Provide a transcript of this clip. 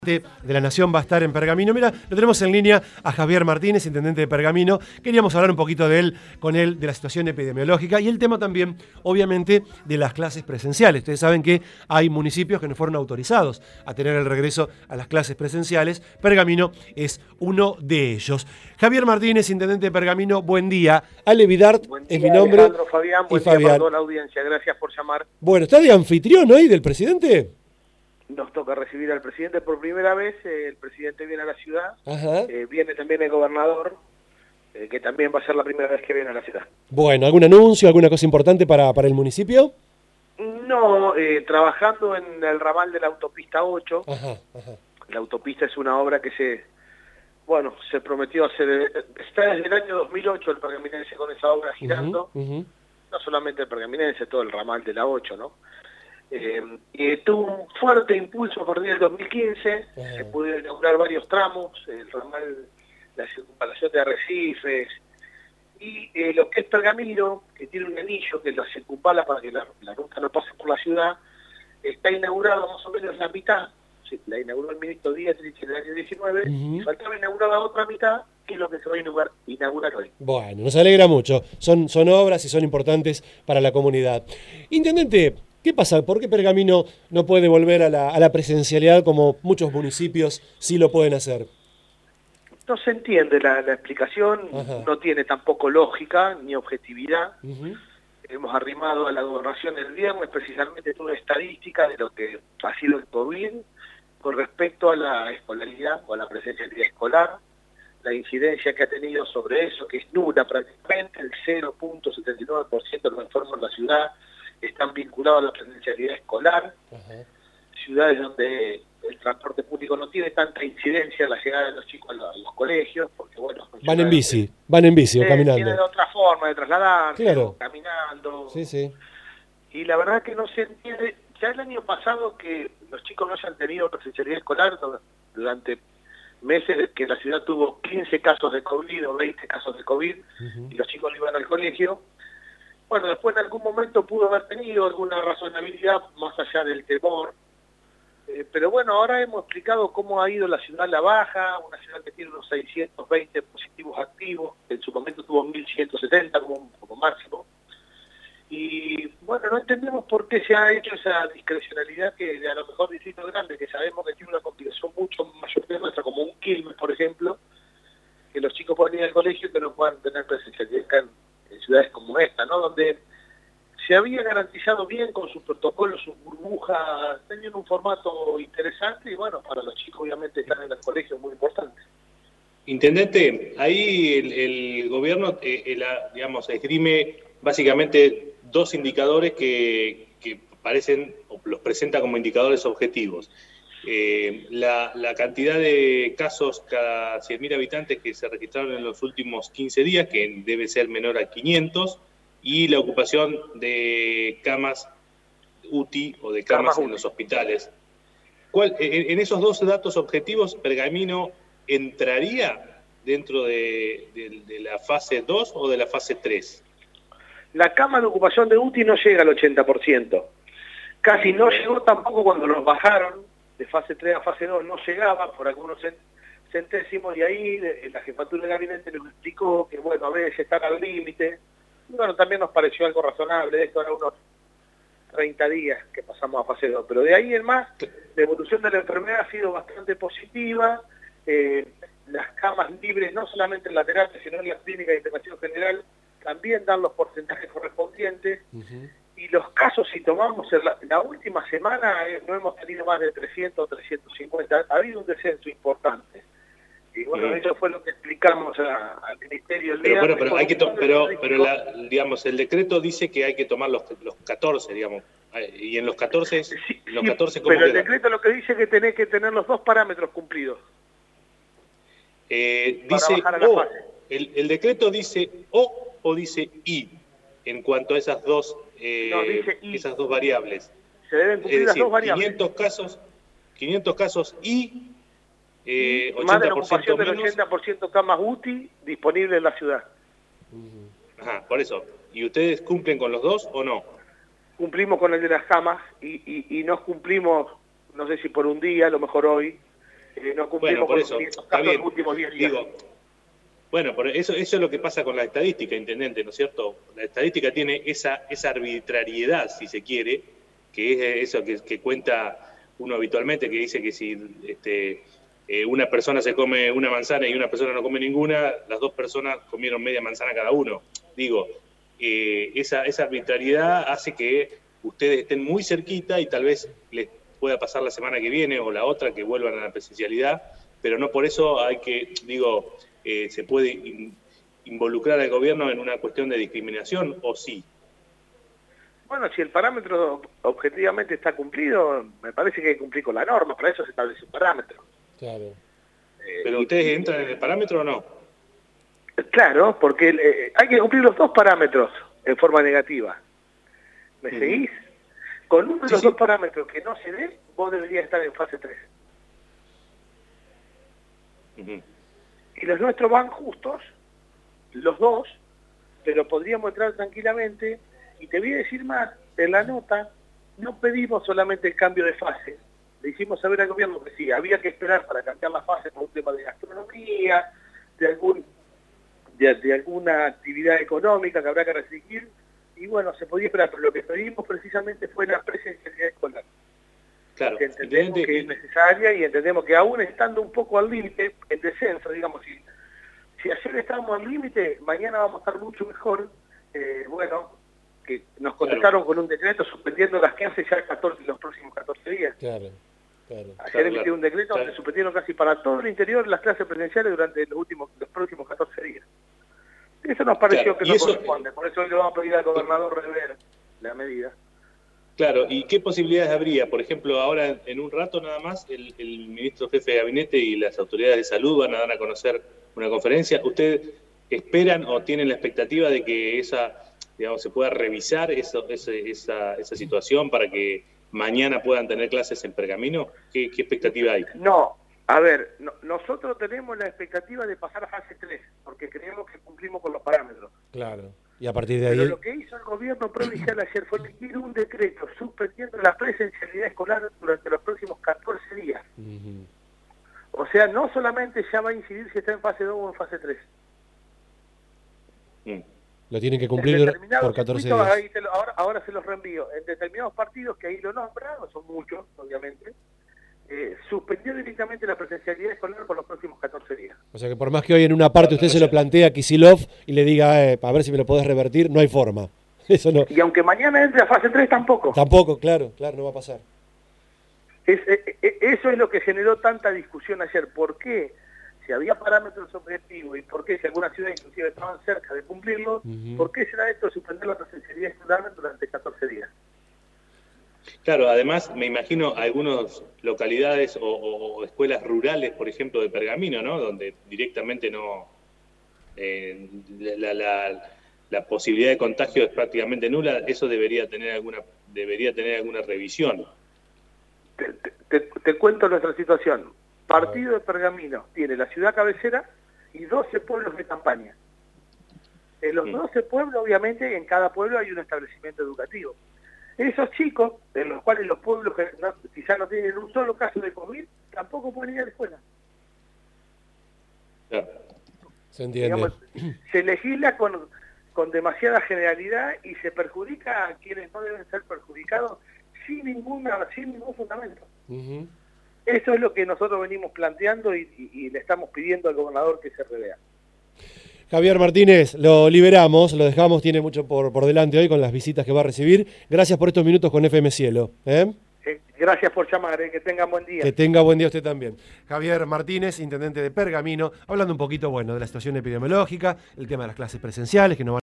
De la Nación va a estar en Pergamino. Mira, lo tenemos en línea a Javier Martínez, intendente de Pergamino. Queríamos hablar un poquito con él, de la situación epidemiológica y el tema también, obviamente, de las clases presenciales. Ustedes saben que hay municipios que no fueron autorizados a tener el regreso a las clases presenciales. Pergamino es uno de ellos. Javier Martínez, intendente de Pergamino, buen día. Ale Vidart es mi nombre. Alejandro, Fabián, buen día para toda la audiencia. Gracias por llamar. Bueno, ¿está de anfitrión hoy del presidente? Nos toca recibir al presidente por primera vez. El presidente viene a la ciudad. Ajá. Viene también el gobernador, que también va a ser la primera vez que viene a la ciudad. Bueno, ¿algún anuncio, alguna cosa importante para el municipio? No, trabajando en el ramal de la autopista 8. Ajá. La autopista es una obra que se prometió hacer. Está desde el año 2008 el pergaminense con esa obra girando. No solamente el pergaminense, todo el ramal de la 8, ¿no? Tuvo un fuerte impulso a partir del 2015, se pudieron inaugurar varios tramos, el ramal, la circunvalación de Arrecifes, y lo que es Pergamino, que tiene un anillo que lo circunvala para que la ruta no pase por la ciudad, está inaugurado más o menos la mitad. La inauguró el ministro Díaz en el año 19, y faltaba inaugurar la otra mitad, que es lo que se va a inaugurar hoy. Bueno, nos alegra mucho, son obras y son importantes para la comunidad. Intendente, ¿qué pasa? ¿Por qué Pergamino no puede volver a la presencialidad como muchos municipios sí lo pueden hacer? No se entiende la explicación, no tiene tampoco lógica ni objetividad. Hemos arrimado a la gobernación el viernes precisamente toda una estadística de lo que ha sido el COVID con respecto a la escolaridad o a la presencialidad escolar, la incidencia que ha tenido sobre eso, que es nula prácticamente, el 0.79% de los enfermos en la ciudad están vinculados a la presencialidad escolar. Ciudades donde el transporte público no tiene tanta incidencia en la llegada de los chicos a los colegios, porque bueno... Van en bici o caminando. Tienen otra forma de trasladarse, claro, caminando. Sí. Y la verdad que no se entiende. Ya el año pasado que los chicos no hayan tenido presencialidad escolar durante meses, que la ciudad tuvo 15 casos de COVID o 20 casos de COVID, y los chicos no iban al colegio. Bueno, después en algún momento pudo haber tenido alguna razonabilidad más allá del temor. Pero bueno, ahora hemos explicado cómo ha ido la ciudad a la baja, una ciudad que tiene unos 620 positivos activos, en su momento tuvo 1.170 como máximo. Y bueno, no entendemos por qué se ha hecho esa discrecionalidad que a lo mejor distritos grandes, que sabemos que tiene una complicación mucho mayor que nuestra, como un Quilmes, por ejemplo, que los chicos puedan ir al colegio y que no puedan tener presencialidad en ciudades como esta, ¿no? Donde se había garantizado bien con sus protocolos, sus burbujas, tenían un formato interesante y bueno, para los chicos obviamente estar en el colegio es muy importante. Intendente, ahí el gobierno, digamos, esgrime básicamente dos indicadores que parecen, o los presenta como indicadores objetivos. La cantidad de casos cada 100.000 habitantes que se registraron en los últimos 15 días, que debe ser menor a 500, y la ocupación de camas UTI o de camas en los hospitales. En esos dos datos objetivos, ¿Pergamino entraría dentro de la fase 2 o de la fase 3? La cama de ocupación de UTI no llega al 80%. Casi no llegó tampoco cuando nos bajaron de fase 3 a fase 2, no llegaba por algunos centésimos, y ahí la jefatura de gabinete nos explicó que bueno, a veces están al límite. Bueno, también nos pareció algo razonable, esto era unos 30 días que pasamos a fase 2, pero de ahí en más, la evolución de la enfermedad ha sido bastante positiva, las camas libres, no solamente en la terapia, sino en la clínica de internación general, también dan los porcentajes correspondientes, y los casos, si tomamos en la última semana, no hemos tenido más de 300 o 350, ha habido un descenso importante. Y bueno, eso fue lo que explicamos al Ministerio el día. Pero digamos, el decreto dice que hay que tomar los 14, digamos, y en los 14, ¿cómo pero el queda? decreto lo que dice es que tenés que tener los dos parámetros cumplidos. Dice o, el decreto dice o dice y, en cuanto a esas dos, esas dos variables. Se deben cumplir las dos variables. 500 casos y... más de la ocupación del 80% camas UTI disponibles en la ciudad. Ajá, por eso. ¿Y ustedes cumplen con los dos o no? Cumplimos con el de las camas y nos cumplimos, no sé si por un día, a lo mejor hoy, no cumplimos por eso, con estos está casos bien. los últimos 10 días. Digo, bueno, por eso es lo que pasa con la estadística, intendente, ¿no es cierto? La estadística tiene esa arbitrariedad, si se quiere, que es eso que cuenta uno habitualmente, que dice que si una persona se come una manzana y una persona no come ninguna, las dos personas comieron media manzana cada uno. Digo, esa arbitrariedad hace que ustedes estén muy cerquita y tal vez les pueda pasar la semana que viene o la otra que vuelvan a la presencialidad, pero no por eso hay que, se puede involucrar al gobierno en una cuestión de discriminación, ¿o sí? Bueno, si el parámetro objetivamente está cumplido, me parece que hay que cumplir con la norma, para eso se establece un parámetro. Claro. ¿Pero ustedes entran en el parámetro o no? Claro, porque hay que cumplir los dos parámetros en forma negativa. ¿Me seguís? Con uno de los dos parámetros que no se dé, vos deberías estar en fase 3. Y los nuestros van justos, los dos, pero podríamos entrar tranquilamente. Y te voy a decir más, en la nota no pedimos solamente el cambio de fase, le hicimos saber al gobierno que sí, había que esperar para cambiar la fase por un tema de gastronomía, de alguna actividad económica que habrá que restringir, y bueno, se podía esperar, pero lo que pedimos precisamente fue la presencialidad escolar. Claro, que entendemos que es necesaria y entendemos que aún estando un poco al límite, en descenso, digamos, si ayer estábamos al límite, mañana vamos a estar mucho mejor, que nos contestaron con un decreto suspendiendo las clases ya los próximos 14 días. Claro. Ayer emitió un decreto donde suspendieron casi para todo el interior las clases presenciales durante los próximos 14 días. Eso nos pareció que no corresponde, por eso hoy le vamos a pedir al gobernador rever la medida. Claro, ¿y qué posibilidades habría? Por ejemplo, ahora en un rato nada más el ministro jefe de gabinete y las autoridades de salud van a dar a conocer una conferencia. ¿Ustedes esperan o tienen la expectativa de que se pueda revisar esa situación para que mañana puedan tener clases en Pergamino? ¿Qué expectativa hay? No, a ver, nosotros tenemos la expectativa de pasar a fase 3, porque creemos que cumplimos con los parámetros. Claro, y a partir de ahí... Pero lo que hizo el gobierno provincial ayer fue emitir un decreto suspendiendo la presencialidad escolar durante los próximos 14 días. O sea, no solamente ya va a incidir si está en fase 2 o en fase 3. Lo tienen que cumplir por 14 días. Ahí ahora se los reenvío. En determinados partidos, que ahí lo nombran, no son muchos, obviamente, suspendió directamente la presencialidad escolar por los próximos 14 días. O sea que por más que hoy en una parte usted se lo plantea a Kicillof y le diga, a ver si me lo podés revertir, no hay forma. Eso no. Y aunque mañana entre a fase 3, tampoco. Tampoco, claro, no va a pasar. Eso es lo que generó tanta discusión ayer. ¿Por qué? Si había parámetros objetivos y por qué si algunas ciudades inclusive estaban cerca de cumplirlos, ¿por qué será esto suspender la presencialidad escolar durante 14 días? Claro, además me imagino algunas localidades o escuelas rurales, por ejemplo, de Pergamino, ¿no? Donde directamente no la posibilidad de contagio es prácticamente nula. Eso debería tener alguna revisión. Te cuento nuestra situación. Partido de Pergamino tiene la ciudad cabecera y 12 pueblos de campaña. En los 12 pueblos, obviamente, en cada pueblo hay un establecimiento educativo. Esos chicos, en los cuales los pueblos quizás no tienen un solo caso de COVID, tampoco pueden ir a la escuela. Claro. Se entiende. Digamos, se legisla con demasiada generalidad y se perjudica a quienes no deben ser perjudicados sin ningún fundamento. Eso es lo que nosotros venimos planteando y le estamos pidiendo al gobernador que se revea. Javier Martínez, lo liberamos, lo dejamos, tiene mucho por delante hoy con las visitas que va a recibir. Gracias por estos minutos con FM Cielo. Gracias por llamar, que tengan buen día. Que tenga buen día usted también. Javier Martínez, intendente de Pergamino, hablando un poquito, de la situación epidemiológica, el tema de las clases presenciales, que no van